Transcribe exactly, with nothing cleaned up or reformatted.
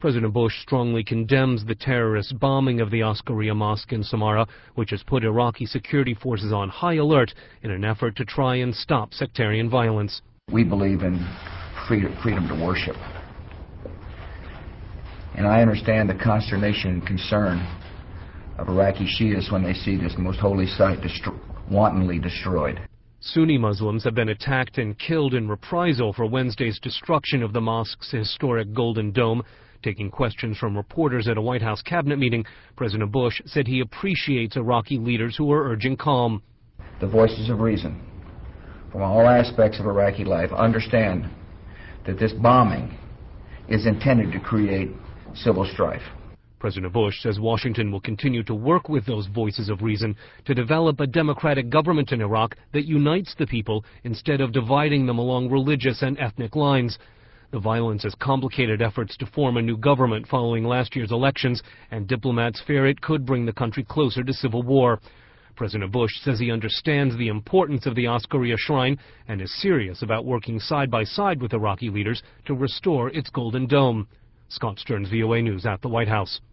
President Bush strongly condemns the terrorist bombing of the Askaria Mosque in Samarra, which has put Iraqi security forces on high alert in an effort to try and stop sectarian violence. We believe in freedom, freedom to worship. And I understand the consternation and concern of Iraqi Shias when they see this most holy site destro- wantonly destroyed. Sunni Muslims have been attacked and killed in reprisal for Wednesday's destruction of the mosque's historic Golden Dome. Taking questions from reporters at a White House cabinet meeting, President Bush said he appreciates Iraqi leaders who are urging calm. The voices of reason from all aspects of Iraqi life understand that this bombing is intended to create civil strife. President Bush says Washington will continue to work with those voices of reason to develop a democratic government in Iraq that unites the people instead of dividing them along religious and ethnic lines. The violence has complicated efforts to form a new government following last year's elections, and diplomats fear it could bring the country closer to civil war. President Bush says he understands the importance of the Askaria Shrine and is serious about working side by side with Iraqi leaders to restore its Golden Dome. Scott Stearns, V O A News at the White House.